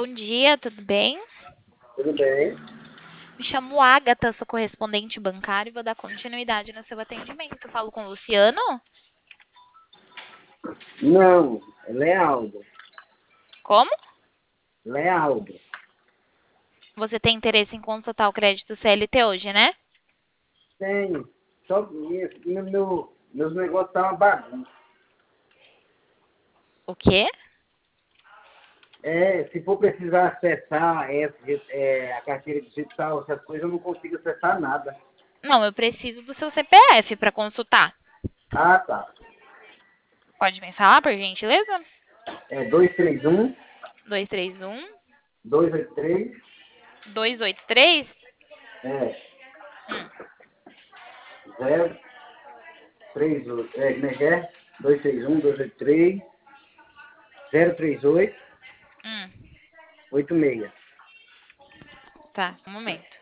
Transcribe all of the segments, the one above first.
bom dia, tudo bem? Tudo bem? Me chamo Agatha, sou correspondente bancário e vou dar continuidade no seu atendimento. Falo com o Luciano? Não, é Lealdo. Como? Lealdo. Você tem interesse em consultar o crédito CLT hoje, né? Tenho. Só meus negócios estão uma bagunça. O quê? Se for precisar acessar a carteira digital, essas coisas, eu não consigo acessar nada. Não, eu preciso do seu CPF para consultar. Ah, tá. Pode me falar, por gentileza? É 231 231 283 283 é Hum, 038. Como é que é? 231 283 038 hum. 86. Tá, um momento.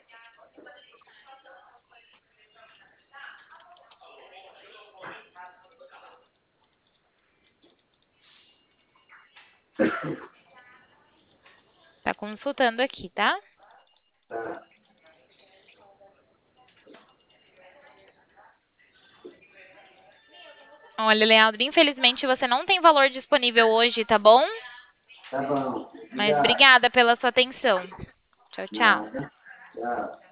Tá consultando aqui, tá? Tá. Olha, Leandro, infelizmente você não tem valor disponível hoje, tá bom? Tá bom. Mas Obrigado. obrigada pela sua atenção. Tchau, tchau. Nada. Tchau.